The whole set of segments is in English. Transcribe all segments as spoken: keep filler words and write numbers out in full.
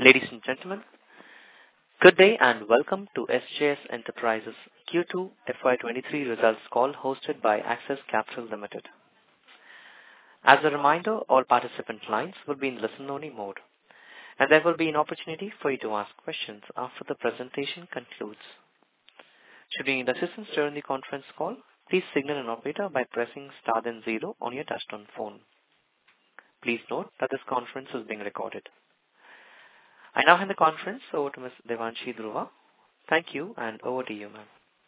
Ladies and gentlemen, good day and welcome to S J S Enterprises Q two F Y twenty-three results call hosted by Axis Capital Limited. As a reminder, all participant lines will be in listen-only mode, and there will be an opportunity for you to ask questions after the presentation concludes. Should you need assistance during the conference call, please signal an operator by pressing star then zero on your touchtone phone. Please note that this conference is being recorded. I now hand the conference over to Miz Devanshi Dhruva. Thank you, and over to you, ma'am.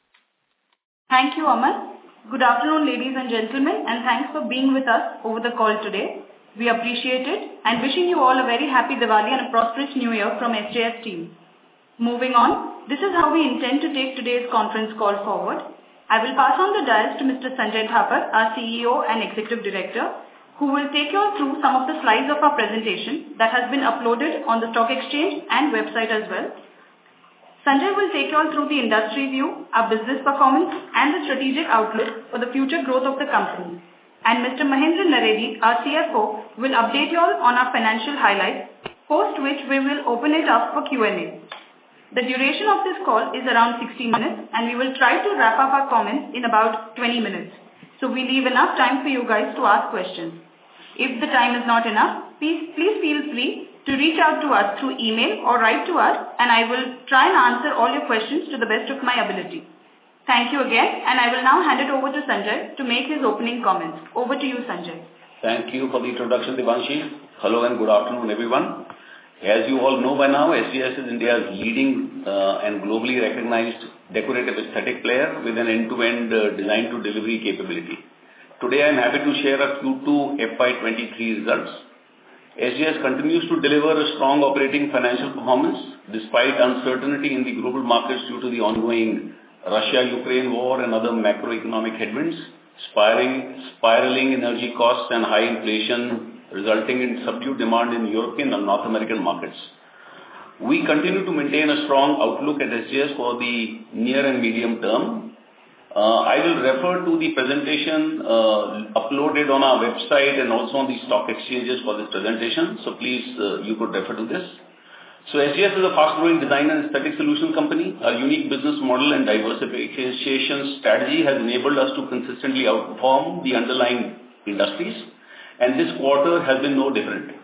Thank you, Aman. Good afternoon, ladies and gentlemen, and thanks for being with us over the call today. We appreciate it and wishing you all a very happy Diwali and a prosperous New Year from S J S team. Moving on, this is how we intend to take today's conference call forward. I will pass on the dials to Mister Sanjay Thapar, our C E O and Executive Director, who will take you all through some of the slides of our presentation that has been uploaded on the stock exchange and website as well. Sanjay will take you all through the industry view, our business performance and the strategic outlook for the future growth of the company. And Mister Mahendra Naredi, our C F O, will update you all on our financial highlights, post which we will open it up for Q and A. The duration of this call is around sixty minutes and we will try to wrap up our comments in about twenty minutes. So we leave enough time for you guys to ask questions. If the time is not enough, please, please feel free to reach out to us through email or write to us, and I will try and answer all your questions to the best of my ability. Thank you again, and I will now hand it over to Sanjay to make his opening comments. Over to you, Sanjay. Thank you for the introduction, Devanshi. Hello and good afternoon, everyone. As you all know by now, S J S is India's leading uh, and globally recognized decorative aesthetic player with an end-to-end uh, design-to-delivery capability. Today, I am happy to share our Q two F Y twenty-three results. S J S continues to deliver a strong operating financial performance despite uncertainty in the global markets due to the ongoing Russia-Ukraine war and other macroeconomic headwinds, spiraling, spiraling energy costs and high inflation resulting in subdued demand in European and North American markets. We continue to maintain a strong outlook at S J S for the near and medium term. Uh, I will refer to the presentation uh, uploaded on our website and also on the stock exchanges for this presentation. So please, uh, you could refer to this. So S J S is a fast-growing design and aesthetic solution company. Our unique business model and diversification strategy has enabled us to consistently outperform the underlying industries, and this quarter has been no different.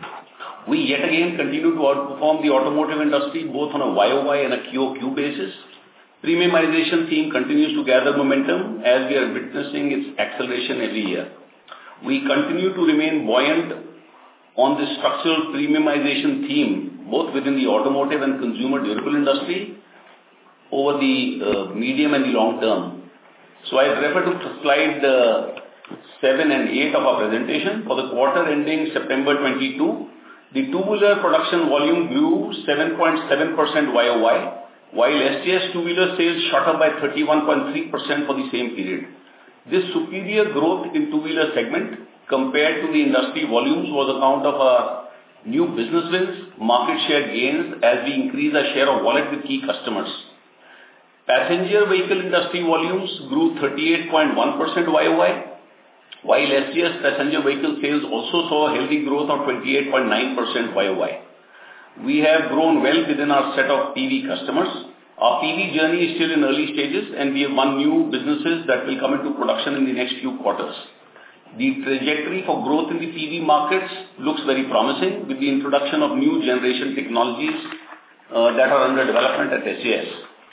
We yet again continue to outperform the automotive industry both on a Y O Y and a Q O Q basis. Premiumization theme continues to gather momentum as we are witnessing its acceleration every year. We continue to remain buoyant on the structural premiumization theme, both within the automotive and consumer durable industry over the uh, medium and the long term. So I refer to slide uh, seven and eight of our presentation. For the quarter ending September twenty-two, the two-wheeler production volume grew seven point seven percent Y O Y, while S J S two-wheeler sales shot up by thirty-one point three percent for the same period. This superior growth in two-wheeler segment compared to the industry volumes was account of our new business wins, market share gains as we increase our share of wallet with key customers. Passenger vehicle industry volumes grew thirty-eight point one percent Y O Y, while S J S passenger vehicle sales also saw a healthy growth of twenty-eight point nine percent Y O Y. We have grown well within our set of P V customers. Our P V journey is still in early stages and we have won new businesses that will come into production in the next few quarters. The trajectory for growth in the P V markets looks very promising with the introduction of new generation technologies uh, that are under development at S J S.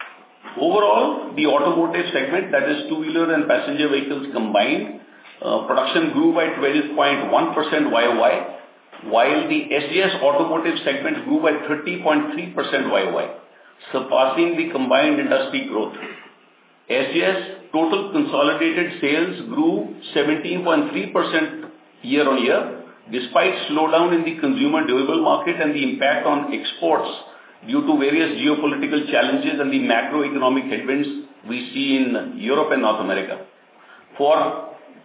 Overall, the automotive segment, that is two-wheeler and passenger vehicles combined, uh, production grew by twelve point one percent Y O Y, while the S J S automotive segment grew by thirty point three percent Y O Y, surpassing the combined industry growth. S J S total consolidated sales grew seventeen point three percent year on year, despite slowdown in the consumer durable market and the impact on exports due to various geopolitical challenges and the macroeconomic headwinds we see in Europe and North America. For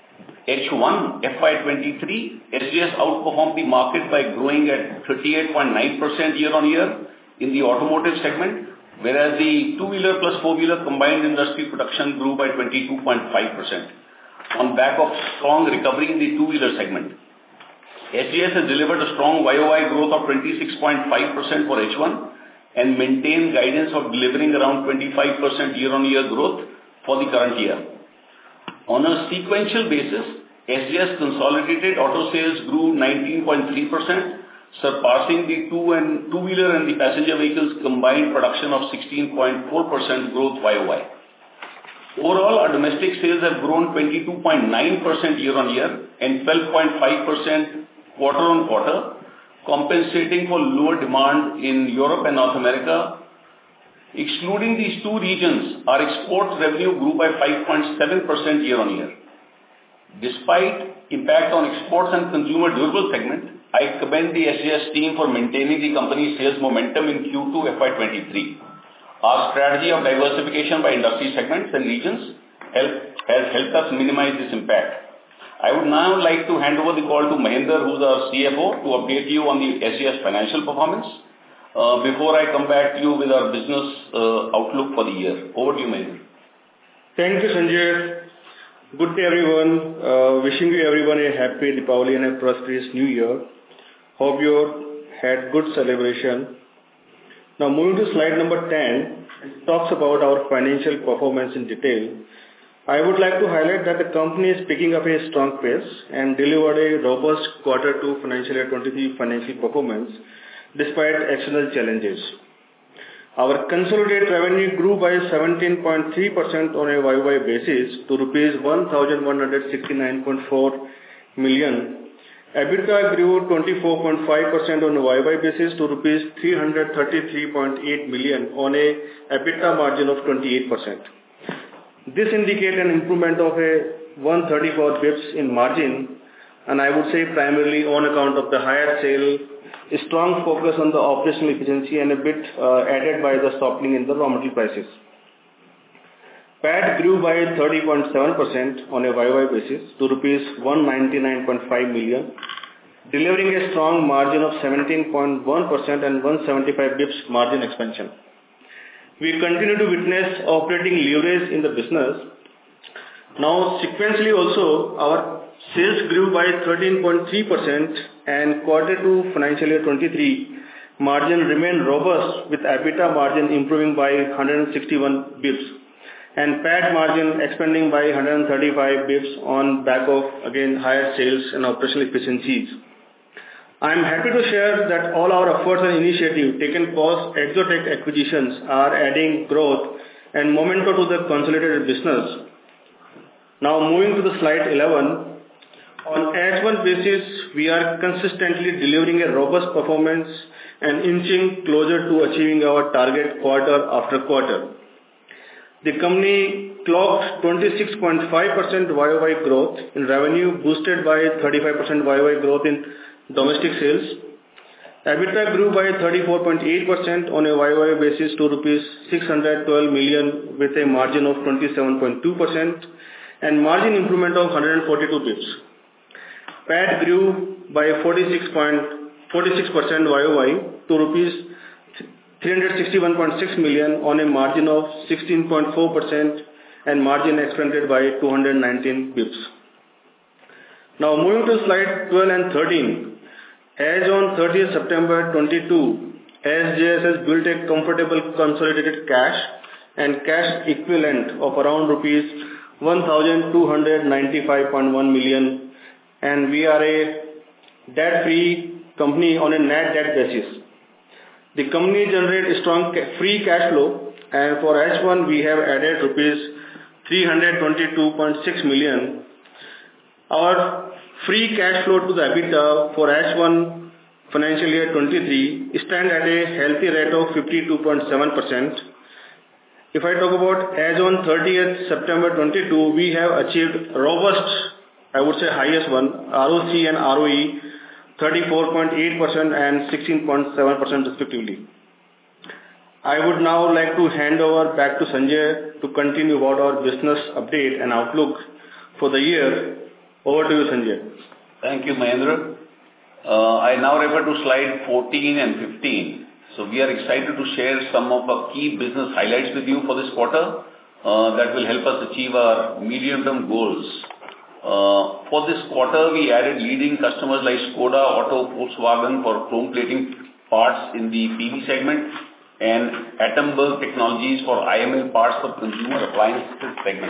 H one F Y twenty-three, S J S outperformed the market by growing at thirty-eight point nine percent year on year in the automotive segment, whereas the two-wheeler plus four-wheeler combined industry production grew by twenty-two point five percent on back of strong recovery in the two-wheeler segment. S G S has delivered a strong Y O Y growth of twenty-six point five percent for H one and maintained guidance of delivering around twenty-five percent year-on-year growth for the current year. On a sequential basis, S G S consolidated auto sales grew nineteen point three percent, surpassing the two and two-wheeler and the passenger vehicles combined production of sixteen point four percent growth Y O Y. Overall, our domestic sales have grown twenty-two point nine percent year-on-year and twelve point five percent quarter-on-quarter, compensating for lower demand in Europe and North America. Excluding these two regions, our export revenue grew by five point seven percent year-on-year. Despite impact on exports and consumer durable segment, I commend the S G S team for maintaining the company's sales momentum in Q two F Y twenty-three. Our strategy of diversification by industry segments and regions help, has helped us minimize this impact. I would now like to hand over the call to Mahendra, who is our C F O, to update you on the S G S financial performance uh, before I come back to you with our business uh, outlook for the year. Over to you, Mahendra. Thank you, Sanjay. Good day, everyone. Uh, wishing you everyone a happy Deepavali and a prosperous New Year. Hope you had good celebration. Now, moving to slide number ten, it talks about our financial performance in detail. I would like to highlight that the company is picking up a strong pace and delivered a robust quarter two financial year twenty-three financial performance despite external challenges. Our consolidated revenue grew by seventeen point three percent on a Y O Y basis to rupees one thousand one hundred sixty-nine point four million. EBITDA grew twenty-four point five percent on a Y O Y basis to rupees three hundred thirty-three point eight million on a EBITDA margin of twenty-eight percent. This indicates an improvement of a one hundred thirty-four basis points in margin, and I would say primarily on account of the higher sale, a strong focus on the operational efficiency and a bit uh, added by the softening in the raw material prices. P A T grew by thirty point seven percent on a Y O Y basis to rupees one hundred ninety-nine point five million, delivering a strong margin of seventeen point one percent and one hundred seventy-five basis points margin expansion. We continue to witness operating leverage in the business. Now, sequentially also, our sales grew by thirteen point three percent and quarter two financial year twenty-three margin remained robust with EBITDA margin improving by one hundred sixty-one basis points and P A T margin expanding by one hundred thirty-five basis points on back of, again, higher sales and operational efficiencies. I am happy to share that all our efforts and initiatives taken post Exotec acquisitions are adding growth and momentum to the consolidated business. Now moving to the slide eleven, on H one basis, we are consistently delivering a robust performance and inching closer to achieving our target quarter after quarter. The company clocked twenty-six point five percent Y O Y growth in revenue, boosted by thirty-five percent Y O Y growth in domestic sales. EBITDA grew by thirty-four point eight percent on a Y O Y basis to rupees six hundred twelve million with a margin of twenty-seven point two percent and margin improvement of one hundred forty-two basis points. P A T grew by forty-six point four six percent Y O Y to rupees three hundred sixty-one point six million on a margin of sixteen point four percent and margin expanded by two hundred nineteen basis points. Now moving to slide twelve and thirteen, as on thirtieth September twenty-two, S G S has built a comfortable consolidated cash and cash equivalent of around rupees one thousand two hundred ninety-five point one million, and we are a debt-free company on a net debt basis. The company generates strong free cash flow, and for H one we have added rupees three hundred twenty-two point six million. Our free cash flow to the EBITDA for H one financial year twenty-three stand at a healthy rate of fifty-two point seven percent. If I talk about as on thirtieth September twenty-two, we have achieved robust, I would say highest one, R O C and R O E, thirty-four point eight percent and sixteen point seven percent respectively. I would now like to hand over back to Sanjay to continue about our business update and outlook for the year. Over to you, Sanjay. Thank you, Mahendra. Uh, I now refer to slide fourteen and fifteen. So we are excited to share some of our key business highlights with you for this quarter uh, that will help us achieve our medium-term goals Uh, for this quarter, we added leading customers like Skoda, Auto, Volkswagen for chrome plating parts in the P V segment, and Atomberg Technologies for I M L parts for consumer appliances segment.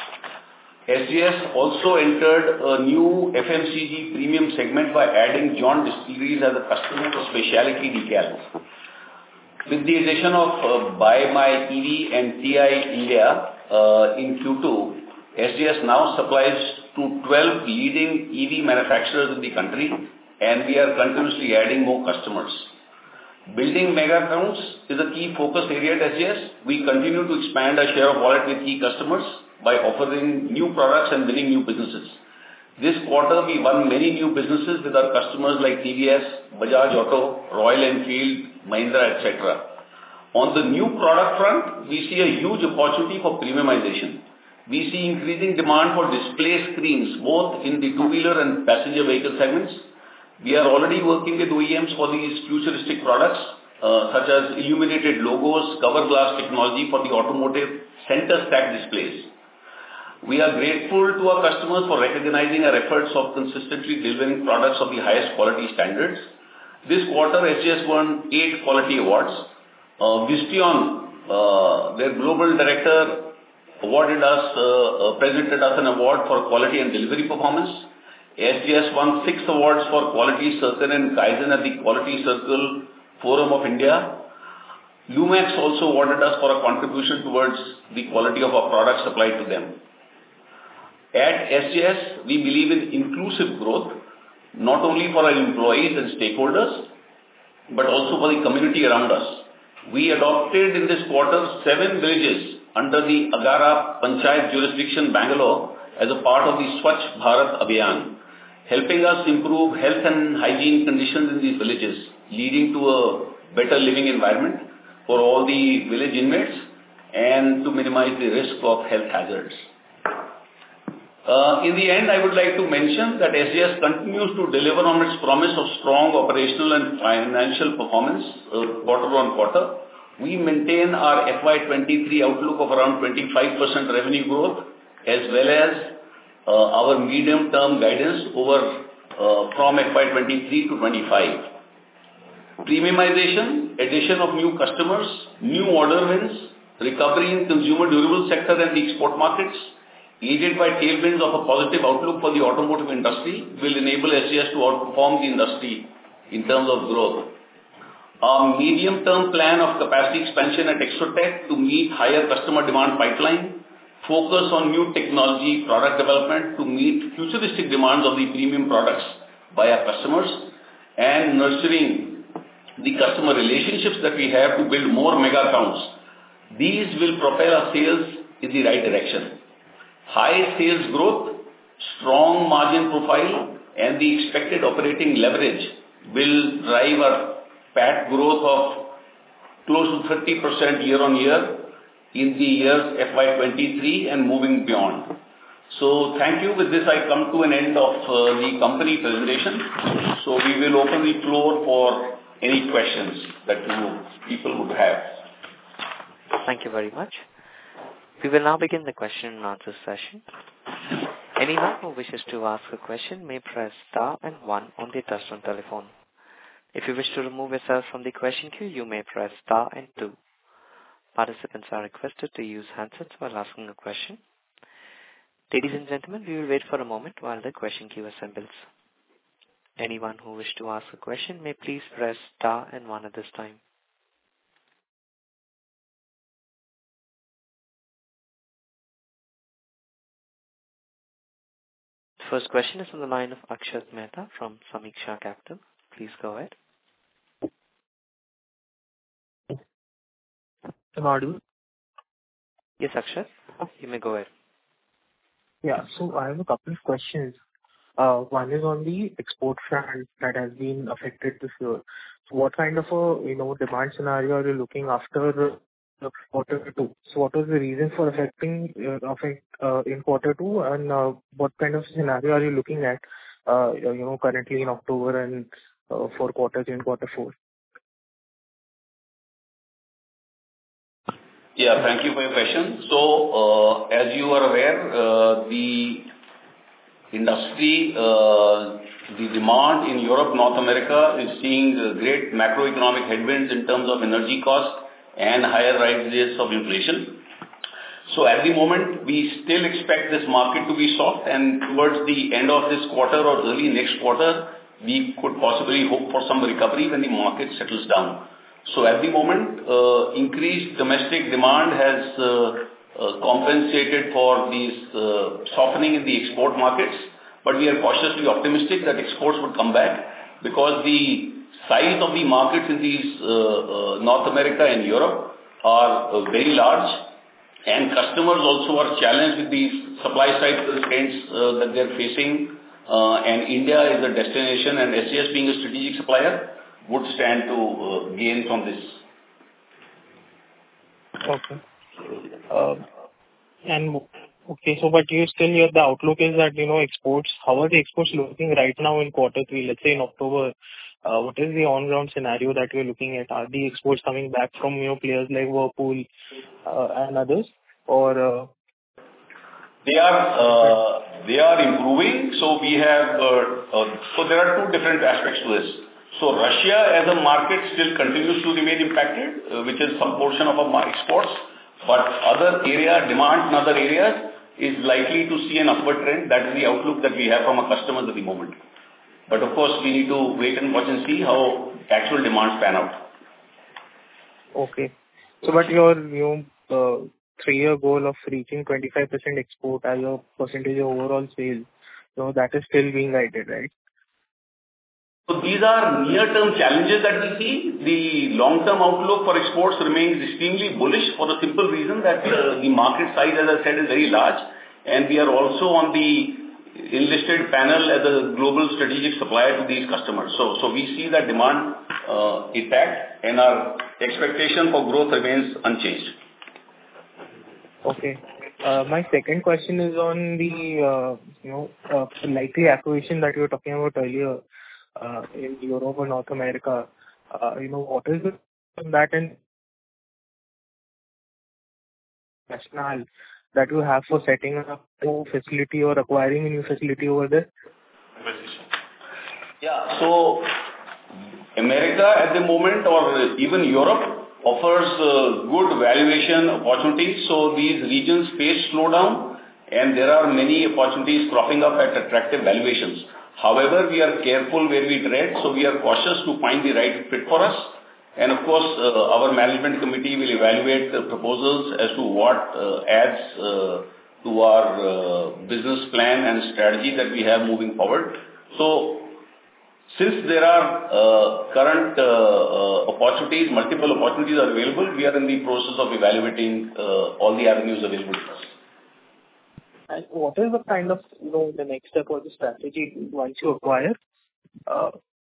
S G S also entered a new F M C G premium segment by adding John Distilleries as a customer for specialty decals. With the addition of uh, Buy My E V and T I India uh, in Q two, S G S now supplies to twelve leading E V manufacturers in the country, and we are continuously adding more customers. Building mega accounts is a key focus area at S G S. We continue to expand our share of wallet with key customers by offering new products and winning new businesses. This quarter, we won many new businesses with our customers like T V S, Bajaj Auto, Royal Enfield, Mahindra, et cetera. On the new product front, we see a huge opportunity for premiumization. We see increasing demand for display screens, both in the two-wheeler and passenger vehicle segments. We are already working with O E Ms for these futuristic products, uh, such as illuminated logos, cover glass technology for the automotive center stack displays. We are grateful to our customers for recognizing our efforts of consistently delivering products of the highest quality standards. This quarter, S G S won eight quality awards. Uh, Visteon, uh, their global director, awarded us, uh, uh, presented us an award for quality and delivery performance. S G S won six awards for Quality Circle and Kaizen at the Quality Circle Forum of India. Lumax also awarded us for a contribution towards the quality of our products supplied to them. At S G S, we believe in inclusive growth, not only for our employees and stakeholders, but also for the community around us. We adopted in this quarter seven villages under the Agara Panchayat jurisdiction, Bangalore, as a part of the Swachh Bharat Abhiyan, helping us improve health and hygiene conditions in these villages, leading to a better living environment for all the village inmates and to minimize the risk of health hazards. Uh, in the end, I would like to mention that S G S continues to deliver on its promise of strong operational and financial performance uh, quarter on quarter. We maintain our F Y twenty-three outlook of around twenty-five percent revenue growth, as well as uh, our medium-term guidance over uh, from F Y twenty-three to twenty-five. Premiumization, addition of new customers, new order wins, recovery in consumer durable sector and the export markets, aided by tailwinds of a positive outlook for the automotive industry, will enable S G S to outperform the industry in terms of growth. Our medium-term plan of capacity expansion at Exotech to meet higher customer demand pipeline, focus on new technology product development to meet futuristic demands of the premium products by our customers, and nurturing the customer relationships that we have to build more mega accounts. These will propel our sales in the right direction. High sales growth, strong margin profile, and the expected operating leverage will drive our P A T growth of close to thirty percent year on year in the years F Y twenty-three and moving beyond. So thank you. With this, I come to an end of uh, the company presentation. So we will open the floor for any questions that you people would have. Thank you very much. We will now begin the question and answer session. Anyone who wishes to ask a question may press star and one on the touchtone telephone. If you wish to remove yourself from the question queue, you may press star and two. Participants are requested to use handsets while asking a question. Ladies and gentlemen, we will wait for a moment while the question queue assembles. Anyone who wishes to ask a question may please press star and one at this time. First question is on the line of Akshat Mehta from Samiksha Capital. Please go ahead. Am I audible? Yes, Akshat, you may go ahead. Yeah, so I have a couple of questions. Uh, one is on the export front that has been affected this year. So what kind of a you know demand scenario are you looking after uh, quarter two? So what was the reason for affecting uh, affect uh, in quarter two, and uh, what kind of scenario are you looking at uh, you know currently in October and uh, for quarters in quarter four? Yeah, thank you for your question. So, uh, as you are aware, uh, the industry, uh, the demand in Europe, North America is seeing uh, great macroeconomic headwinds in terms of energy cost and higher rates of inflation. So at the moment, we still expect this market to be soft, and towards the end of this quarter or early next quarter, we could possibly hope for some recovery when the market settles down. So at the moment, uh, increased domestic demand has uh, uh, compensated for these uh, softening in the export markets, but we are cautiously optimistic that exports would come back because the size of the markets in these uh, uh, North America and Europe are uh, very large, and customers also are challenged with these supply side constraints uh, that they are facing. Uh, and India is a destination, and S G S being a strategic supplier would stand to uh, gain from this. Okay. Uh, and okay, so but you still your the outlook is that you know exports. How are the exports looking right now in quarter three? Let's say in October. Uh, what is the on-ground scenario that you're looking at? Are the exports coming back from you know players like Whirlpool uh, and others, or uh, they are uh, they are improving? So we have uh, uh, so there are two different aspects to this. So Russia as a market still continues to remain impacted, uh, which is some portion of our exports. But other area demand in other areas is likely to see an upward trend. That is the outlook that we have from our customers at the moment. But of course, we need to wait and watch and see how actual demands pan out. Okay. So, but your you know, uh, three-year goal of reaching twenty-five percent export as a percentage of overall sales, you know, that is still being guided, right? So these are near-term challenges that we see. The long-term outlook for exports remains extremely bullish for the simple reason that uh, the market size, as I said, is very large, and we are also on the enlisted panel as a global strategic supplier to these customers. So, so we see that demand uh, intact, and our expectation for growth remains unchanged. Okay. Uh, my second question is on the uh, you know uh, likely acquisition that you were talking about earlier uh, in Europe or North America. Uh, you know what is the that and rationale that you have for setting up a new facility or acquiring a new facility over there? Yeah, so America at the moment, or even Europe, offers uh, good valuation opportunities. So these regions face slowdown, and there are many opportunities cropping up at attractive valuations. However, we are careful where we tread, so we are cautious to find the right fit for us. And of course, uh, our management committee will evaluate the proposals as to what uh, adds uh, to our uh, business plan and strategy that we have moving forward. So, since there are uh, current uh, uh, opportunities, multiple opportunities are available, we are in the process of evaluating uh, all the avenues available to us. And what is the kind of, you know, the next step or the strategy once you acquire? Uh,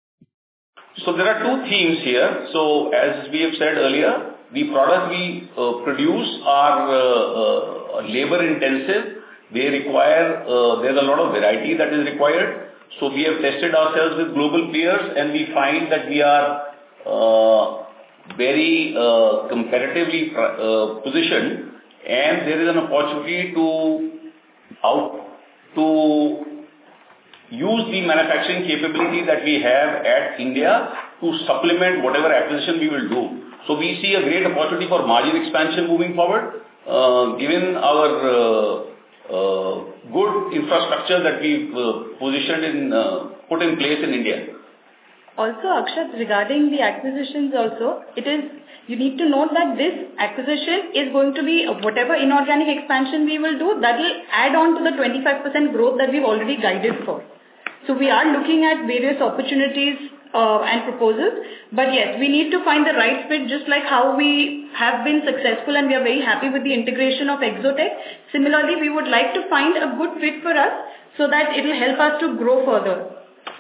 So there are two themes here. So as we have said earlier, the products we uh, produce are uh, uh, labor intensive. They require, uh, there's a lot of variety that is required. So we have tested ourselves with global peers, and we find that we are uh, very uh, competitively uh, positioned, and there is an opportunity to out to use the manufacturing capability that we have at India to supplement whatever acquisition we will do. So we see a great opportunity for margin expansion moving forward, uh, given our uh, uh, good infrastructure that we've uh, positioned in, uh, put in place in India. Also, Akshat, regarding the acquisitions also, it is, you need to note that this acquisition is going to be, whatever inorganic expansion we will do, that will add on to the twenty-five percent growth that we've already guided for. So we are looking at various opportunities uh, and proposals, but yes, we need to find the right fit, just like how we have been successful and we are very happy with the integration of Exotec. Similarly, we would like to find a good fit for us so that it will help us to grow further.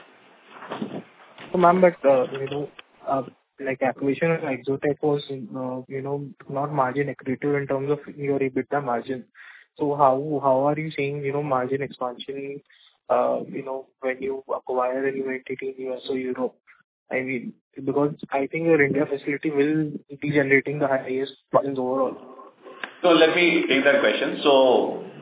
So, ma'am, but, uh, you know, uh, like acquisition of Exotec was, uh, you know, not margin accretive in terms of your EBITDA margin. So how how are you seeing, you know, margin expansion, uh, you know, when you acquire a new entity in U S or Europe? I mean, because I think your India facility will be generating the highest margins overall. So let me take that question. So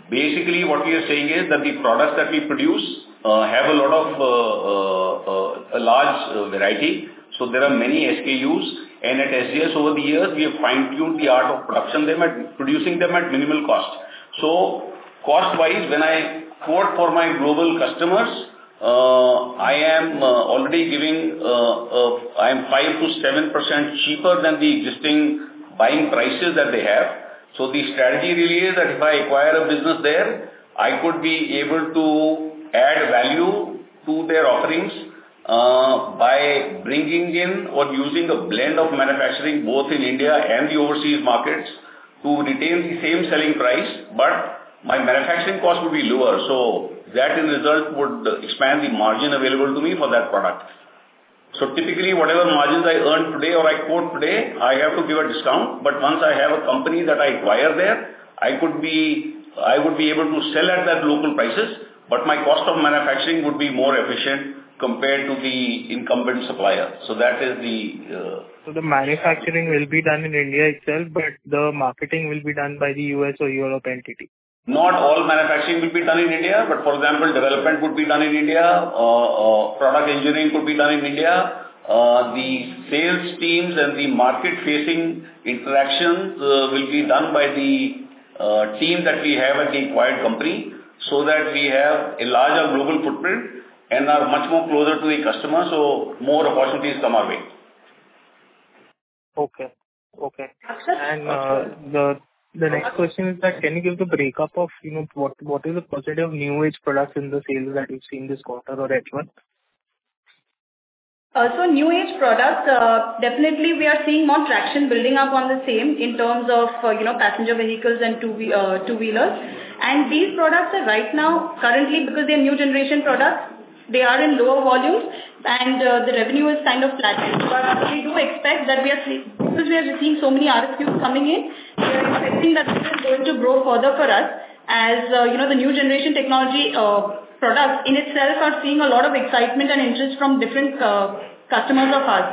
Basically, what we are saying is that the products that we produce uh, have a lot of uh, uh, uh, a large uh, variety. So there are many S K Us, and at S G S over the years, we have fine-tuned the art of production them at producing them at minimal cost. So cost-wise, when I quote for my global customers, uh, I am uh, already giving, uh, uh, I am five to seven percent cheaper than the existing buying prices that they have. So the strategy really is that if I acquire a business there, I could be able to add value to their offerings uh, by bringing in or using a blend of manufacturing both in India and the overseas markets to retain the same selling price, but my manufacturing cost would be lower. So that in result would expand the margin available to me for that product. So typically, whatever margins I earn today or I quote today, I have to give a discount. But once I have a company that I acquire there, I could be, I would be able to sell at that local prices, but my cost of manufacturing would be more efficient compared to the incumbent supplier. So that is the... Uh, so the manufacturing will be done in India itself, but the marketing will be done by the U S or Europe entity. Not all manufacturing will be done in India, but for example, development would be done in India, uh, uh, product engineering could be done in India, uh, the sales teams and the market-facing interactions uh, will be done by the uh, team that we have at the acquired company, so that we have a larger global footprint and are much more closer to the customer, so more opportunities come our way. Okay. Okay. And uh, the The next question is that can you give the breakup of, you know, what what is the percentage of new age products in the sales that you've seen this quarter or H one? Uh, so new age products, uh, definitely we are seeing more traction building up on the same in terms of, uh, you know, passenger vehicles and two, uh, two-wheelers. And these products are right now, currently, because they are new generation products, they are in lower volumes and uh, the revenue is kind of flattened. But we do expect that we are seeing, because we are seeing so many R F Qs coming in, we are expecting that this is going to grow further for us as, uh, you know, the new generation technology uh, products in itself are seeing a lot of excitement and interest from different uh, customers of ours.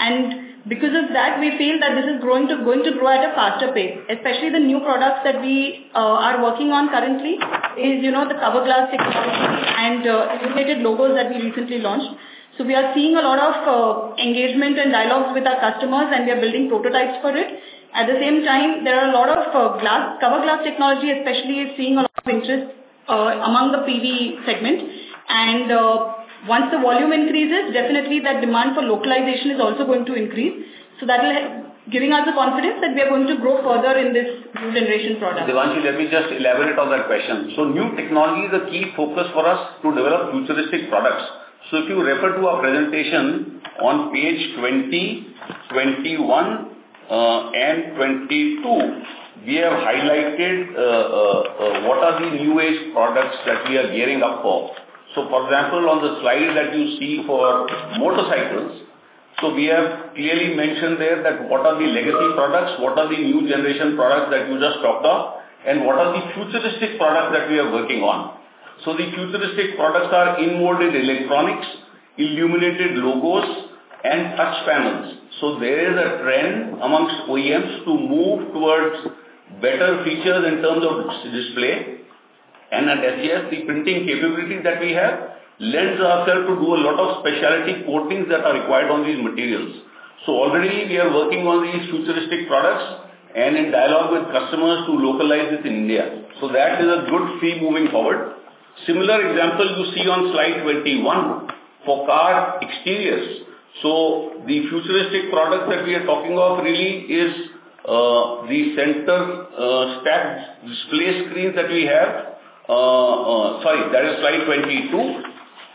And because of that, we feel that this is growing to, going to grow at a faster pace, especially the new products that we uh, are working on currently is, you know, the cover glass technology and uh, illuminated logos that we recently launched. So we are seeing a lot of uh, engagement and dialogues with our customers and we are building prototypes for it. At the same time, there are a lot of uh, glass, cover glass technology especially is seeing a lot of interest uh, among the P V segment. And uh, once the volume increases, definitely that demand for localization is also going to increase. So that will giving us the confidence that we are going to grow further in this new generation product. Devanshi, let me just elaborate on that question. So new technology is a key focus for us to develop futuristic products. So if you refer to our presentation on page twenty, twenty-one uh, and twenty-two, we have highlighted uh, uh, uh, what are the new age products that we are gearing up for. So for example, on the slide that you see for motorcycles, so we have clearly mentioned there that what are the legacy products, what are the new generation products that you just talked of, and what are the futuristic products that we are working on. So the futuristic products are in-molded electronics, illuminated logos, and touch panels. So there is a trend amongst O E Ms to move towards better features in terms of display. And at S G S, the printing capability that we have lends ourselves to do a lot of specialty coatings that are required on these materials. So already we are working on these futuristic products and in dialogue with customers to localize this in India. So that is a good fee moving forward. Similar example you see on slide twenty-one for car exteriors. So the futuristic product that we are talking of really is uh, the center uh, stacked display screens that we have. Uh, uh, sorry, that is slide twenty-two.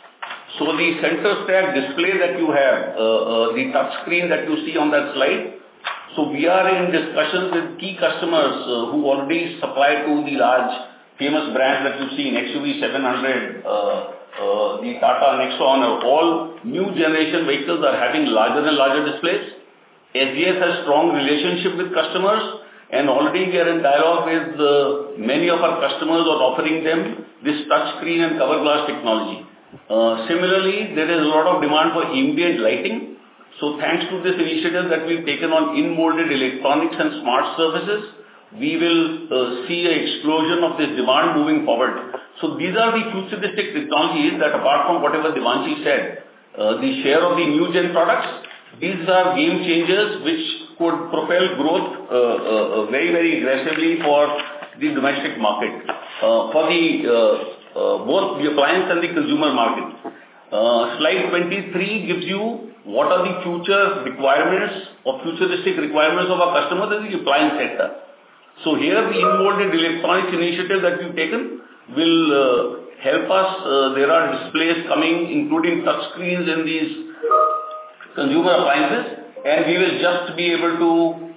So the center stack display that you have, uh, uh, the touch screen that you see on that slide. So we are in discussions with key customers uh, who already supply to the large famous brands that you see in X U V seven hundred, uh, uh, the Tata Nexon, all new generation vehicles are having larger and larger displays. S G S has strong relationship with customers. And already we are in dialogue with uh, many of our customers on offering them this touch screen and cover glass technology. Uh, similarly, there is a lot of demand for ambient lighting. So thanks to this initiative that we've taken on in-molded electronics and smart services, we will uh, see an explosion of this demand moving forward. So these are the futuristic technologies that, apart from whatever Devanshi said, uh, the share of the new gen products, these are game changers which could propel growth uh, uh, very, very aggressively for the domestic market, uh, for the uh, uh, both the appliance and the consumer market. Uh, slide twenty-three gives you what are the future requirements or futuristic requirements of our customers in the appliance sector. So here the inmolded electronics initiative that we've taken will uh, help us. Uh, there are displays coming, including touch screens in these consumer appliances, and we will just be able to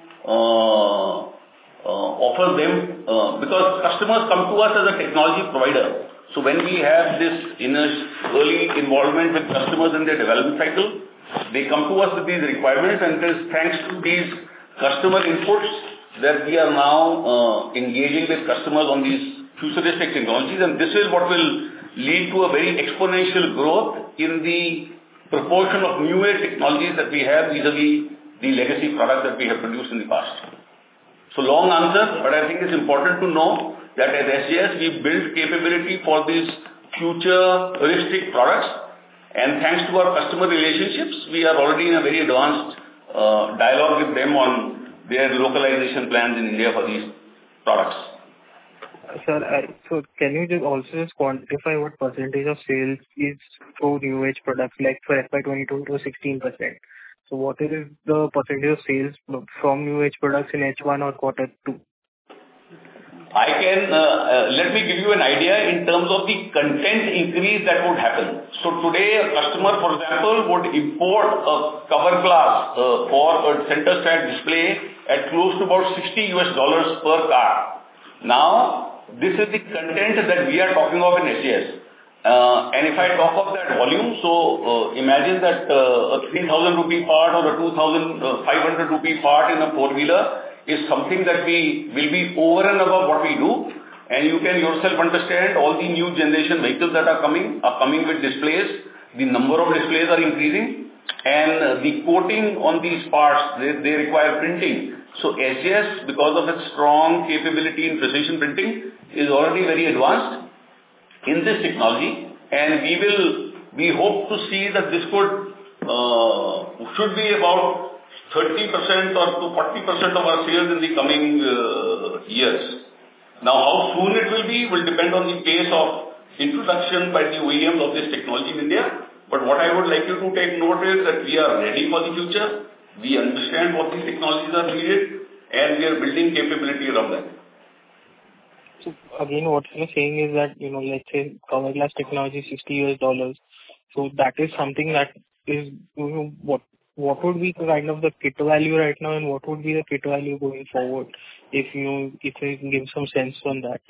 uh, uh, offer them uh, because customers come to us as a technology provider. So when we have this inner early involvement with customers in their development cycle, they come to us with these requirements, and it is thanks to these customer inputs that we are now uh, engaging with customers on these futuristic technologies, and this is what will lead to a very exponential growth in the proportion of new age technologies that we have vis-a-vis the legacy products that we have produced in the past. So long answer, but I think it's important to know that at S G S we build capability for these futuristic products, and thanks to our customer relationships, we are already in a very advanced uh, dialogue with them on their localization plans in India for these products. Sir, I, so can you just also just quantify what percentage of sales is for new age products? Like for F Y twenty-two, it was sixteen percent. So what is the percentage of sales from new age products in H one or quarter two? I can, uh, uh, let me give you an idea in terms of the content increase that would happen. So today a customer, for example, would import a cover glass uh, for a center stand display at close to about sixty U S dollars per car. Now, this is the content that we are talking of in S G S. Uh, and if I talk of that volume, so uh, imagine that uh, a three thousand rupee part or a two thousand five hundred rupee part in a four-wheeler is something that we will be over and above what we do. And you can yourself understand all the new generation vehicles that are coming, are coming with displays. The number of displays are increasing, and uh, the coating on these parts, they, they require printing. So S G S, because of its strong capability in precision printing, is already very advanced in this technology, and we will, we hope to see that this could, uh, should be about thirty percent or to forty percent of our sales in the coming uh, years. Now, how soon it will be will depend on the pace of introduction by the O E Ms of this technology in India. But what I would like you to take note is that we are ready for the future. We understand what these technologies are needed, and we are building capability around that. So again, what you're saying is that, you know, let's say cover glass technology, sixty U S dollars. So that is something that is, you know, what what would be kind of the kit value right now, and what would be the kit value going forward, if you if you can give some sense on that?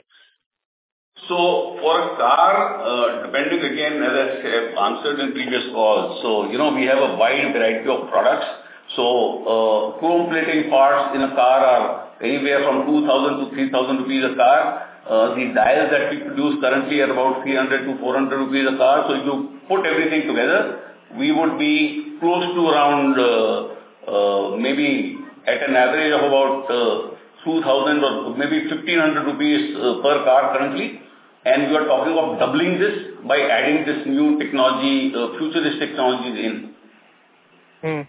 So for a car, uh, depending again, as I have answered in previous calls, so, you know, we have a wide variety of products. So uh, chrome plating parts in a car are anywhere from two thousand to three thousand rupees a car. Uh, the dials that we produce currently are about three hundred to four hundred rupees a car. So if you put everything together, we would be close to around uh, uh, maybe at an average of about uh, two thousand or maybe fifteen hundred rupees uh, per car currently. And we are talking of doubling this by adding this new technology, uh, futuristic technologies in. Hmm.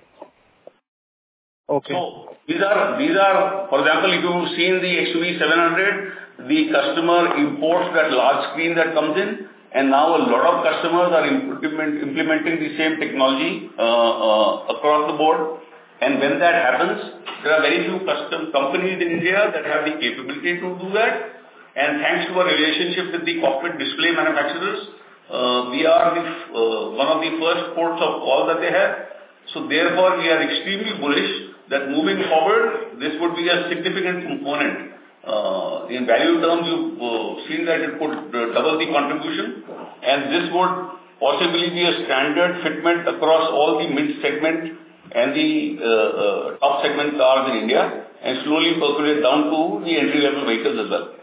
Okay. So these are, these are, for example, if you've seen the X U V seven hundred, the customer imports that large screen that comes in, and now a lot of customers are implement, implementing the same technology uh, uh, across the board. And when that happens, there are very few custom companies in India that have the capability to do that. And thanks to our relationship with the cockpit display manufacturers, uh, we are the, uh, one of the first ports of call that they have. So therefore, we are extremely bullish that moving forward, this would be a significant component. Uh, in value terms, you've uh, seen that it could uh, double the contribution, and this would possibly be a standard fitment across all the mid-segment and the uh, uh, top segment cars in India, and slowly percolate down to the entry-level vehicles as well.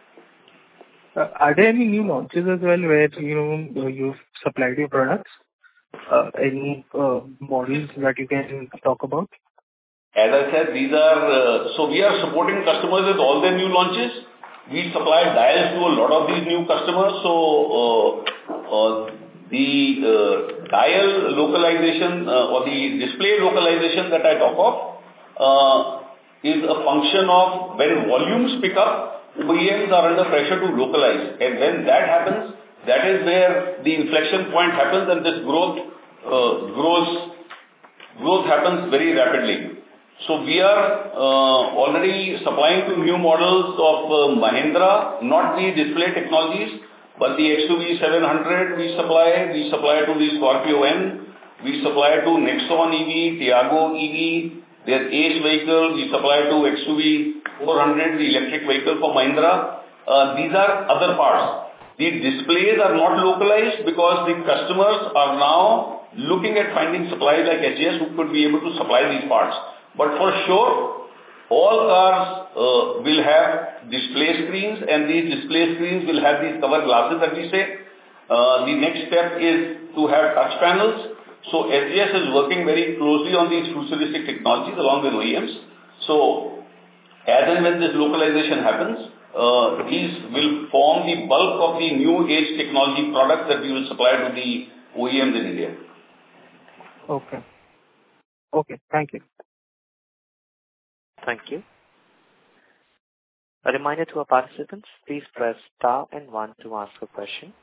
Uh, are there any new launches as well where, you know, you've supplied your products? Uh, any uh, models that you can talk about? As I said, these are, uh, so we are supporting customers with all their new launches. We supply dials to a lot of these new customers. So, uh, uh, the uh, dial localization uh, or the display localization that I talk of uh, is a function of when volumes pick up, O E Ms are under pressure to localize. And when that happens, that is where the inflection point happens and this growth uh, grows, growth happens very rapidly. So we are uh, already supplying to new models of uh, Mahindra, not the display technologies, but the X U V seven hundred we supply, we supply to the Scorpio N, we supply to Nexon E V, Tiago E V, their Ace vehicle, we supply to X U V four hundred, the electric vehicle for Mahindra. Uh, these are other parts. The displays are not localized because the customers are now looking at finding suppliers like S G S who could be able to supply these parts. But for sure, all cars uh, will have display screens, and these display screens will have these cover glasses that we say. Uh, the next step is to have touch panels. So S G S is working very closely on these futuristic technologies along with O E Ms. So as and when this localization happens, uh, these will form the bulk of the new age technology products that we will supply to the O E Ms in India. Okay. Okay. Thank you. Thank you. A reminder to our participants, please press star and one to ask a question.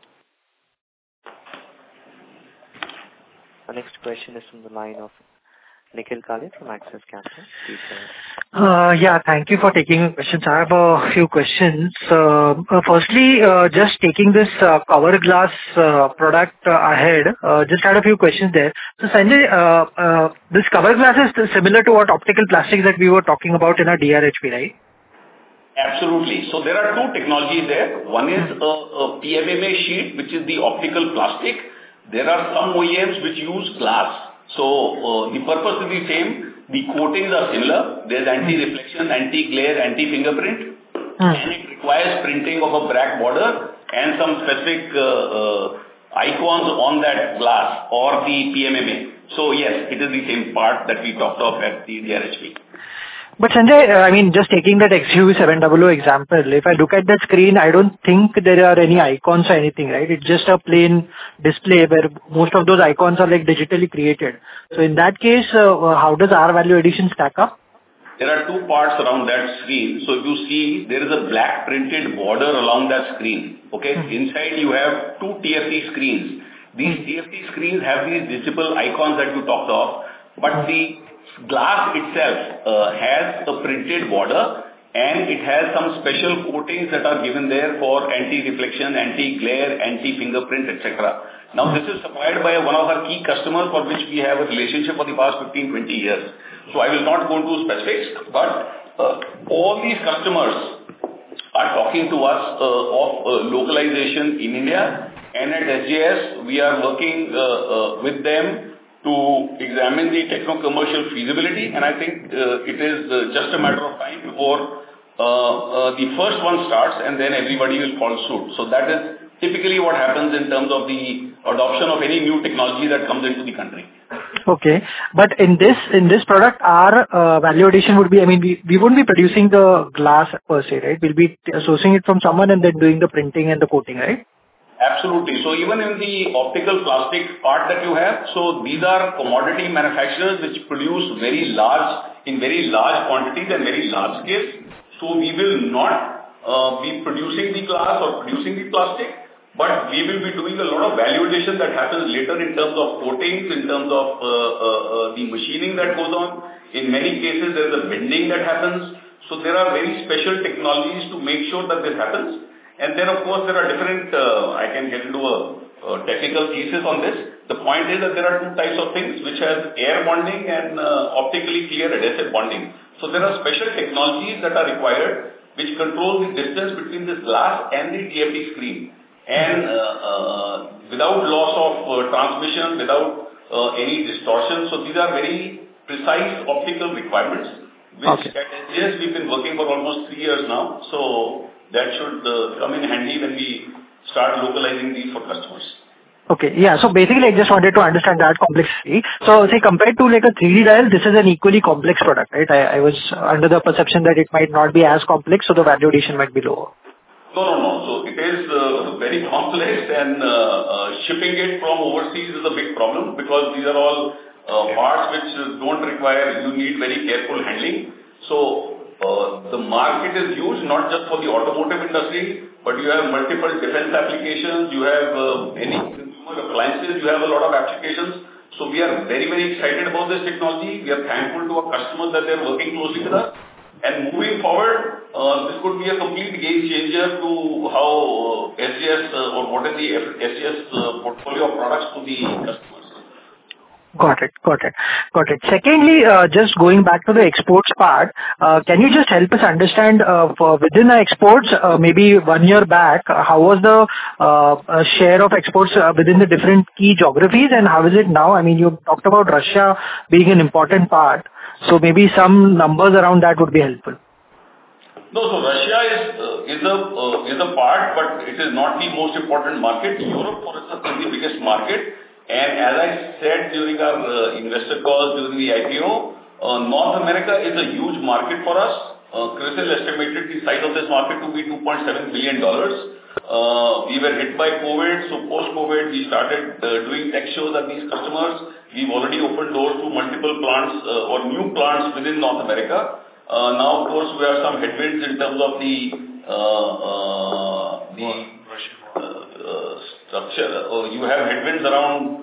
The next question is from the line of Nikhil Kale from Axis Capital. Please go ahead. Uh, yeah, thank you for taking questions. I have a few questions. Uh, uh, firstly, uh, just taking this uh, cover glass uh, product uh, ahead, uh, just had a few questions there. So Sanjay, uh, uh, this cover glass is similar to what optical plastics that we were talking about in our D R H P, right? Absolutely. So there are two technologies there. One is a, a P M M A sheet, which is the optical plastic. There are some O E Ms which use glass. So uh, the purpose is the same. The coatings are similar. There's anti-reflection, anti-glare, anti-fingerprint, mm. and it requires printing of a black border and some specific uh, uh, icons on that glass or the P M M A. So yes, it is the same part that we talked of at the D R H P. But Sanjay, I mean, just taking that X U V seven hundred example, if I look at the screen, I don't think there are any icons or anything, right? It's just a plain display where most of those icons are like digitally created. So in that case, uh, how does our value addition stack up? There are two parts around that screen. So if you see, there is a black printed border along that screen. Okay. Mm-hmm. Inside you have two T F T screens. These mm-hmm. T F T screens have these visible icons that you talked of, but mm-hmm. the glass itself uh, has a printed border and it has some special coatings that are given there for anti-reflection, anti-glare, anti-fingerprint, et cetera. Now this is supplied by one of our key customers for which we have a relationship for the past fifteen to twenty years. So I will not go into specifics, but uh, all these customers are talking to us uh, of uh, localization in India, and at S G S we are working uh, uh, with them to examine the techno-commercial feasibility, and I think uh, it is uh, just a matter of time before uh, uh, the first one starts and then everybody will follow suit. So that is typically what happens in terms of the adoption of any new technology that comes into the country. Okay, but in this in this product, our uh, value addition would be, I mean, we, we won't be producing the glass per se, right? We'll be sourcing it from someone and then doing the printing and the coating, right? Absolutely. So even in the optical plastic part that you have, so these are commodity manufacturers which produce very large, in very large quantities and very large scales. So we will not uh, be producing the glass or producing the plastic, but we will be doing a lot of value addition that happens later in terms of coatings, in terms of uh, uh, uh, the machining that goes on. In many cases, there is a bending that happens. So there are very special technologies to make sure that this happens. And then, of course, there are different, uh, I can get into a, a technical thesis on this. The point is that there are two types of things which has air bonding and uh, optically clear adhesive bonding. So there are special technologies that are required which control the distance between this glass and the T F T screen. And uh, uh, without loss of uh, transmission, without uh, any distortion. So these are very precise optical requirements which okay. at S G S we've been working for almost three years now. So that should uh, come in handy when we start localizing these for customers. Okay. Yeah. So basically, I just wanted to understand that complexity. So say compared to like a three D dial, this is an equally complex product, right? I, I was under the perception that it might not be as complex, so the value addition might be lower. No, no, no. So it is uh, very complex, and uh, uh, shipping it from overseas is a big problem because these are all uh, parts which don't require, you need very careful handling. So uh, the market is huge, not just for the automotive industry, but you have multiple defense applications, you have uh, any consumer appliances, you have a lot of applications. So we are very, very excited about this technology. We are thankful to our customers that they are working closely with us. And moving forward, uh, this could be a complete game changer to how uh, S G S uh, or what is the S G S uh, portfolio of products to the customers. Got it. Got it. Got it. Secondly, uh, just going back to the exports part, uh, can you just help us understand uh, for within the exports, uh, maybe one year back, uh, how was the uh, uh, share of exports uh, within the different key geographies, and how is it now? I mean, you talked about Russia being an important part, so maybe some numbers around that would be helpful. No, so Russia is uh, is a uh, is a part, but it is not the most important market. Europe, for instance, is the biggest market. And as I said during our uh, investor calls during the I P O, uh, North America is a huge market for us. Uh, CRISIL estimated the size of this market to be two point seven billion dollars. Uh, we were hit by COVID, so post-COVID we started uh, doing tech shows at these customers. We've already opened doors to multiple plants uh, or new plants within North America. Uh, now, of course, we have some headwinds in terms of the uh, uh, the uh, uh, structure. Uh, you have headwinds around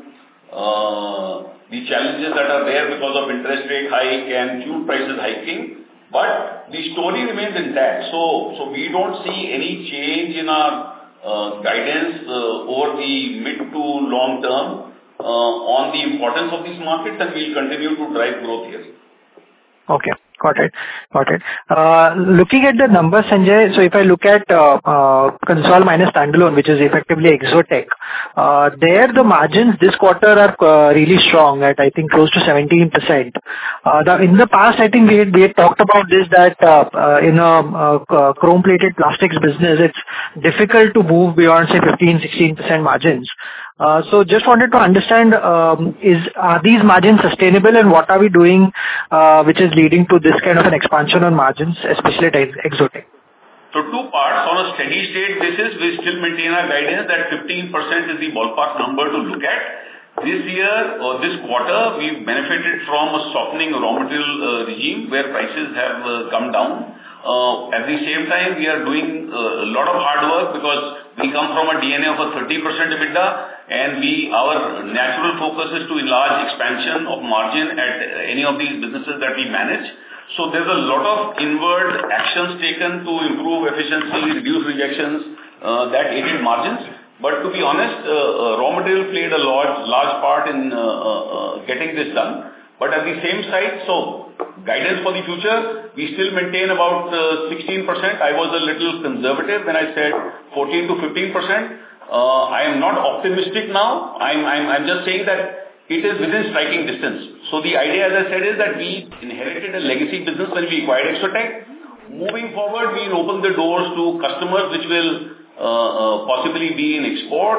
uh, the challenges that are there because of interest rate hike and fuel prices hiking. But the story remains intact. So, so we don't see any change in our uh, guidance uh, over the mid to long term uh, on the importance of these markets, and we'll continue to drive growth here. Okay. Got it. Got it. Uh, Looking at the numbers, Sanjay, so if I look at uh, uh, console minus standalone, which is effectively Exotec, uh, there the margins this quarter are uh, really strong at, I think, close to seventeen percent. Uh, the, in the past, I think we had, we had talked about this, that uh, uh, in a uh, chrome-plated plastics business, it's difficult to move beyond, say, fifteen, sixteen percent margins. Uh, so just wanted to understand, um, is are these margins sustainable, and what are we doing uh, which is leading to this kind of an expansion on margins, especially at Exotec? So two parts. On a steady state basis, we still maintain our guidance that fifteen percent is the ballpark number to look at. This year or this quarter, we benefited from a softening raw material uh, regime where prices have uh, come down. Uh, at the same time, we are doing uh, a lot of hard work because we come from a D N A of a thirty percent EBITDA, and we our natural focus is to enlarge expansion of margin at any of these businesses that we manage. So there's a lot of inward actions taken to improve efficiency, reduce rejections, uh, that aided margins. But to be honest, uh, uh, raw material played a large, large part in uh, uh, getting this done. But at the same side, so guidance for the future, we still maintain about uh, sixteen percent. I was a little conservative when I said fourteen to fifteen percent. Uh, I am not optimistic now. I'm, I'm, I'm just saying that it is within striking distance. So the idea, as I said, is that we inherited a legacy business when we acquired Exotec. Moving forward, we'll open the doors to customers which will uh, uh, possibly be in exports,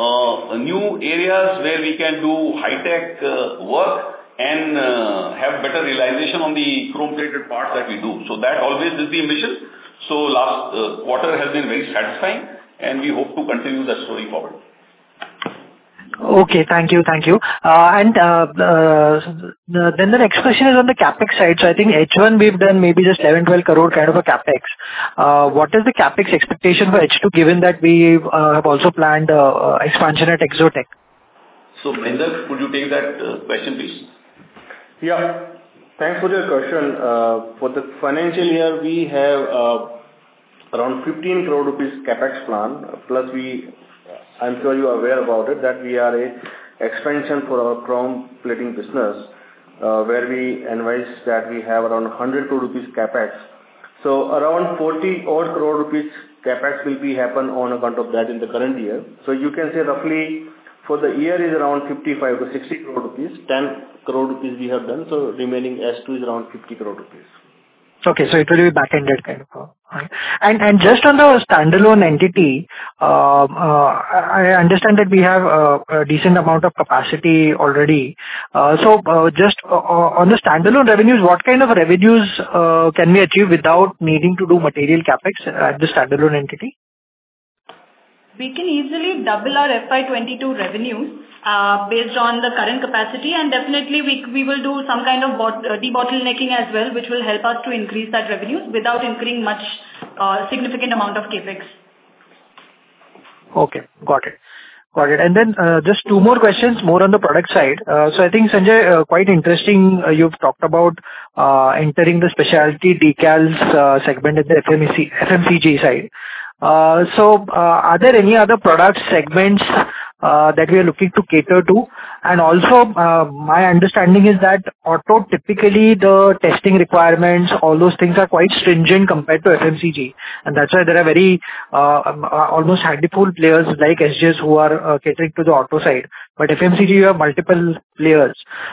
uh, new areas where we can do high-tech uh, work and uh, have better realization on the chrome-plated parts that we do. So that always is the ambition. So last uh, quarter has been very satisfying, and we hope to continue that story forward. Okay, thank you, thank you. Uh, and uh, uh, the, then the next question is on the capex side. So I think H one we've done maybe just eleven, twelve crore kind of a capex. Uh, what is the capex expectation for H two, given that we uh, have also planned uh, expansion at Exotec? So Mahendra, could you take that uh, question, please? Yeah, thanks for your question. Uh, for the financial year, we have uh, around fifteen crore rupees capex plan. Plus, we, I'm sure you are aware about it, that we are a expansion for our chrome plating business, uh, where we advise that we have around one hundred crore rupees capex. So around forty odd crore rupees capex will be happen on account of that in the current year. So you can say roughly for the year is around fifty-five to sixty crore rupees. ten crore rupees we have done, so remaining S two is around fifty crore rupees. Okay, so it will be back-ended kind of. uh, right. And and just on the standalone entity, um, uh, I I understand that we have uh, a decent amount of capacity already. Uh, So, uh, just uh, uh, on the standalone revenues, what kind of revenues uh, can we achieve without needing to do material CapEx at the standalone entity? We can easily double our F Y twenty-two revenues uh, based on the current capacity, and definitely we we will do some kind of bot, uh, debottlenecking as well, which will help us to increase that revenues without incurring much uh, significant amount of capex. Okay, got it. Got it. And then, uh, just two more questions, more on the product side. Uh, So I think, Sanjay, uh, quite interesting, uh, you've talked about uh, entering the specialty decals uh, segment in the F M C F M C G side. Uh, So, uh, are there any other product segments uh, that we are looking to cater to? And also, uh, my understanding is that auto, typically the testing requirements, all those things are quite stringent compared to F M C G, and that's why there are very uh, um, uh, almost handful players like S G S who are uh, catering to the auto side. But F M C G, you have multiple players.